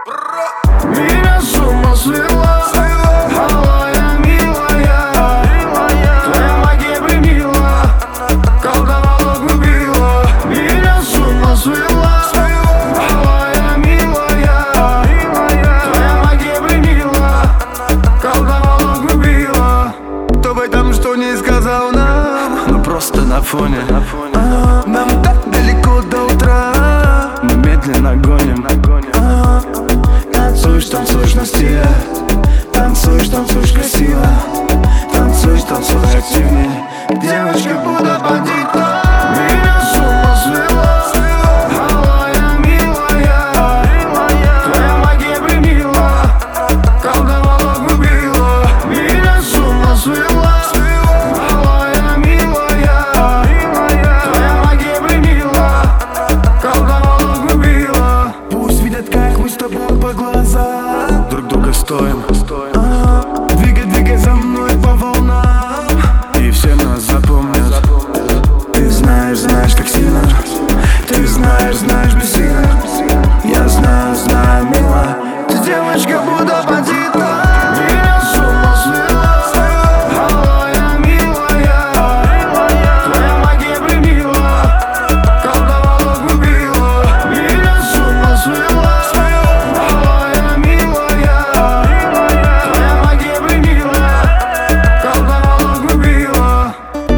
Меня с ума свела, малая, милая. Твоя магия пленила, колдовала, губила. Меня с ума свела, малая, милая. Твоя магия пленила, колдовала, губила. Кто бы там что не сказал нам, но просто на фоне. Нам так далеко до утра, мы медленно гоним. Танцуешь, танцуешь на стиле, танцуешь, танцуешь красиво. Танцуешь, танцуешь активнее, девочка будто бандита. Меня с ума свела, малая, милая. Твоя магия пленила, колдовала, губила. Меня с ума свела, малая, милая. Твоя магия пленила, колдовала, губила. Пусть видят, как мы с тобой по глазам друг друга стоим. Двигай, двигай за мной по волнам, и все нас запомнят. Ты знаешь, знаешь, как сильно. Ты знаешь, знаешь, бессильно. Я знаю, знаю, мила. Ты девочка будто бандита. Меня с ума свела, малая, милая. Твоя магия пленила, колдовала, губила. Меня с ума свела, малая, милая. Твоя магия пленила, колдовала, губила.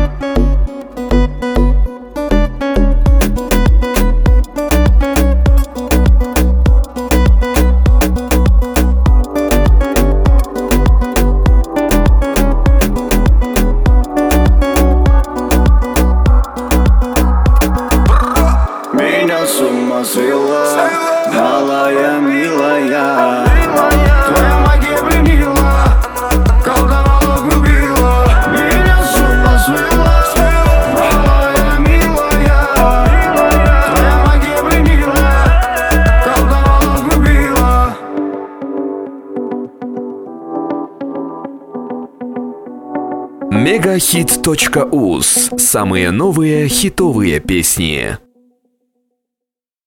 Меня с ума свела, малая, милая. Твоя магия пленила, колдовала, губила. Меня с ума свела, малая, милая. Твоя магия пленила, колдовала, губила. Мегахит.уз. Самые новые хитовые песни.